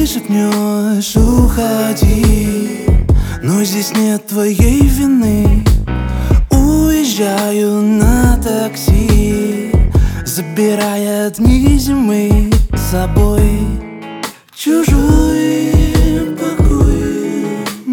шепнешь уходи, но здесь нет твоей вины. Уезжаю на такси, забирая дни зимы с собой. Чужой покой.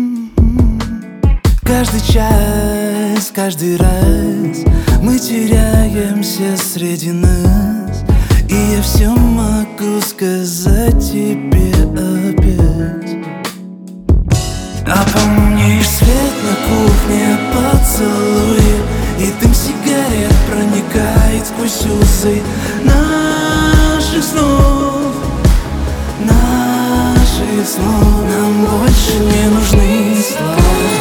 Каждый час, каждый раз мы теряемся среди нас, и я все могу сказать тебе опять. А помнишь свет на кухне, поцелуи, и дым сигарет проникает сквозь узы наших снов, наших снов. Нам больше не нужны слова.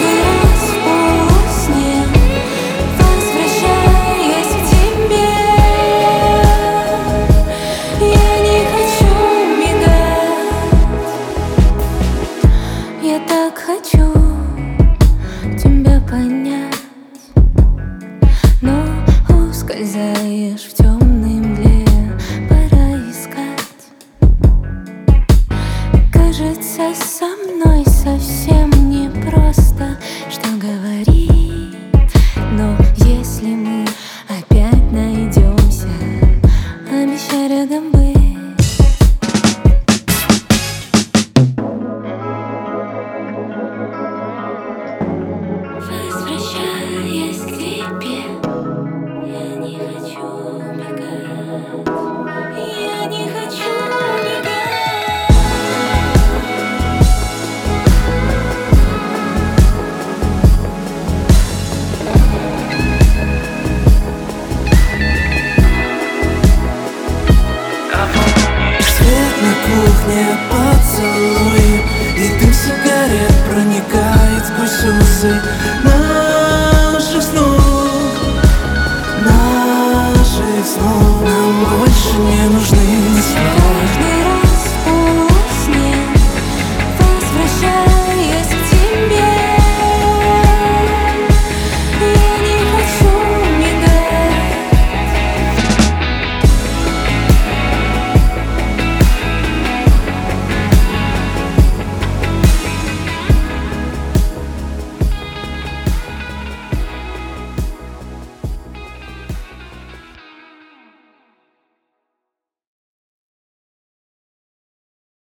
Я так хочу тебя понять, но ускользаешь в темной мгле. Пора искать. Кажется, со мной совсем непросто, что говорить. Но если мы опять найдемся, обещай рядом быть. Возвращаясь к тебе, я не хочу убегать. Я не хочу убегать. Свет на кухне, поцелуи, и дым сигарет проникает сквозь узы наших снов, наших снов. Нам больше не нужны